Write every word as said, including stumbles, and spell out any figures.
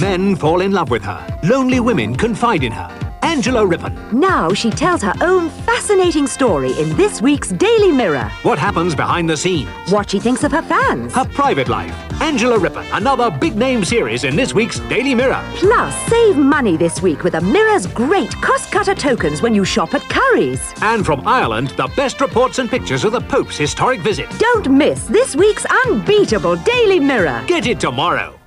Men fall in love with her. Lonely women confide in her. Angela Rippon. Now she tells her own fascinating story in this week's Daily Mirror. What happens behind the scenes? What she thinks of her fans. Her private life. Angela Rippon, another big-name series in this week's Daily Mirror. Plus, save money this week with a Mirror's great cost-cutter tokens when you shop at Currys. And from Ireland, the best reports and pictures of the Pope's historic visit. Don't miss this week's unbeatable Daily Mirror. Get it tomorrow.